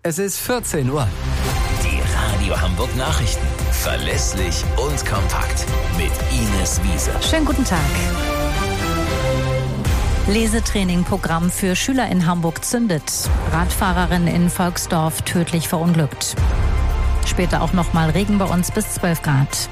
Es ist 14 Uhr. Die Radio Hamburg Nachrichten. Verlässlich und kompakt. Mit Ines Wiese. Schönen guten Tag. Lesetraining-Programm für Schüler in Hamburg zündet. Radfahrerin in Volksdorf tödlich verunglückt. Später auch nochmal Regen bei uns bis 12 Grad.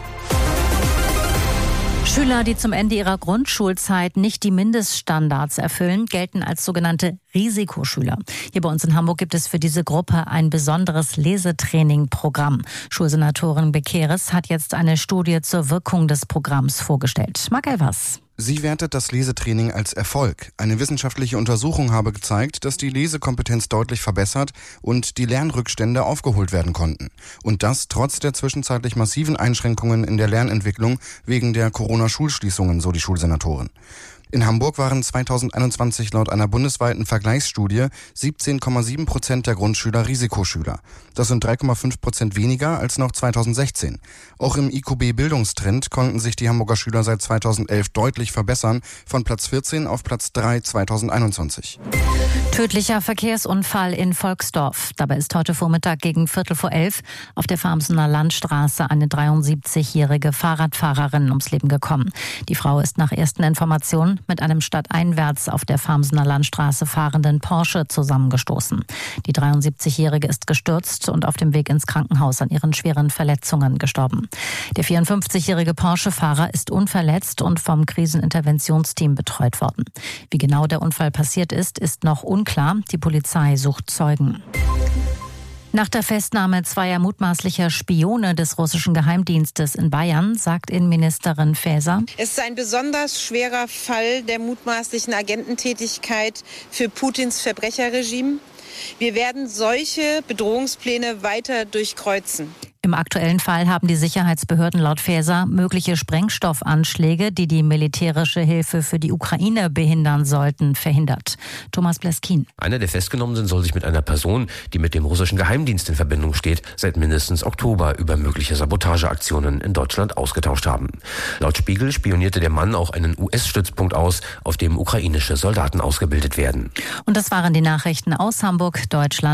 Schüler, die zum Ende ihrer Grundschulzeit nicht die Mindeststandards erfüllen, gelten als sogenannte Risikoschüler. Hier bei uns in Hamburg gibt es für diese Gruppe ein besonderes Lesetraining-Programm. Schulsenatorin Bekeres hat jetzt eine Studie zur Wirkung des Programms vorgestellt. Marc Elvers. Sie wertet das Lesetraining als Erfolg. Eine wissenschaftliche Untersuchung habe gezeigt, dass die Lesekompetenz deutlich verbessert und die Lernrückstände aufgeholt werden konnten. Und das trotz der zwischenzeitlich massiven Einschränkungen in der Lernentwicklung wegen der Corona-Schulschließungen, so die Schulsenatorin. In Hamburg waren 2021 laut einer bundesweiten Vergleichsstudie 17,7% der Grundschüler Risikoschüler. Das sind 3,5% weniger als noch 2016. Auch im IQB-Bildungstrend konnten sich die Hamburger Schüler seit 2011 deutlich verbessern, von Platz 14 auf Platz 3 2021. Tödlicher Verkehrsunfall in Volksdorf. Dabei ist heute Vormittag gegen 11:15 auf der Farmsener Landstraße eine 73-jährige Fahrradfahrerin ums Leben gekommen. Die Frau ist nach ersten Informationen mit einem stadteinwärts auf der Farmsener Landstraße fahrenden Porsche zusammengestoßen. Die 73-jährige ist gestürzt und auf dem Weg ins Krankenhaus an ihren schweren Verletzungen gestorben. Der 54-jährige Porsche-Fahrer ist unverletzt und vom Kriseninterventionsteam betreut worden. Wie genau der Unfall passiert ist noch unklar. Die Polizei sucht Zeugen. Nach der Festnahme zweier mutmaßlicher Spione des russischen Geheimdienstes in Bayern sagt Innenministerin Faeser: Es ist ein besonders schwerer Fall der mutmaßlichen Agententätigkeit für Putins Verbrecherregime. Wir werden solche Bedrohungspläne weiter durchkreuzen. Im aktuellen Fall haben die Sicherheitsbehörden laut Faeser mögliche Sprengstoffanschläge, die die militärische Hilfe für die Ukraine behindern sollten, verhindert. Thomas Bleskin. Einer der Festgenommenen soll sich mit einer Person, die mit dem russischen Geheimdienst in Verbindung steht, seit mindestens Oktober über mögliche Sabotageaktionen in Deutschland ausgetauscht haben. Laut Spiegel spionierte der Mann auch einen US-Stützpunkt aus, auf dem ukrainische Soldaten ausgebildet werden. Und das waren die Nachrichten aus Hamburg, Deutschland.